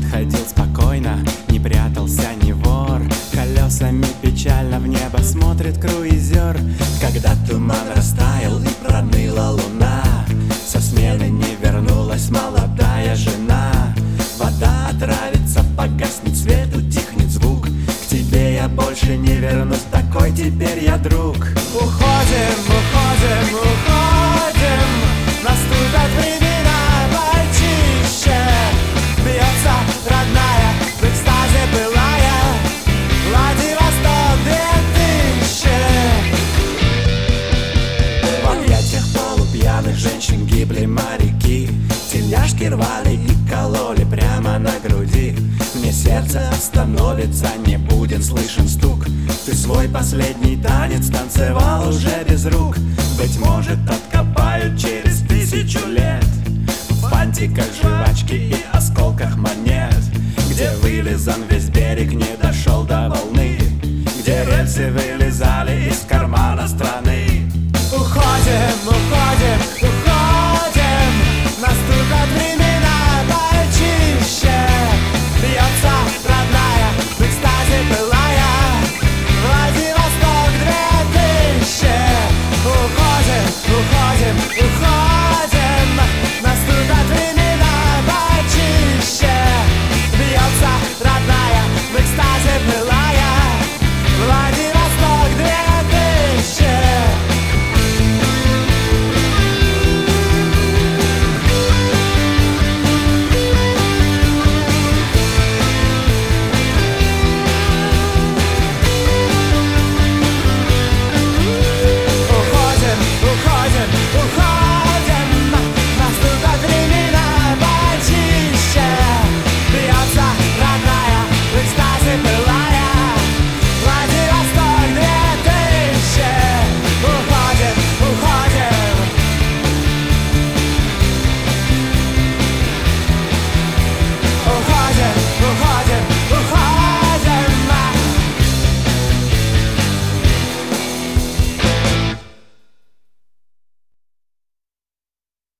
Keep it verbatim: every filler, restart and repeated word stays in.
ходил спокойно, не прятался ни вор. Колесами печально в небо смотрит круизер. Когда туман растаял и проныла луна, со смены не вернулась молодая жена. Вода отравится, погаснет свет, утихнет звук. К тебе я больше не вернусь, такой теперь я друг. Уходим, уходим, уходим, наступят времена почище. Бьется родная, в экстазе былая, Владивосток две тысячи. В объятиях полупьяных женщин гибли моряки. Тельняшки рвали и кололи прямо на груди. Мне сердце остановится, не будет слышен стук. Ты свой последний танец танцевал уже без рук. Быть может, откопают через тысячу лет в фантиках жвачки и осколках монет, где вылизан весь берег, не дошел до волны, где рельсы вы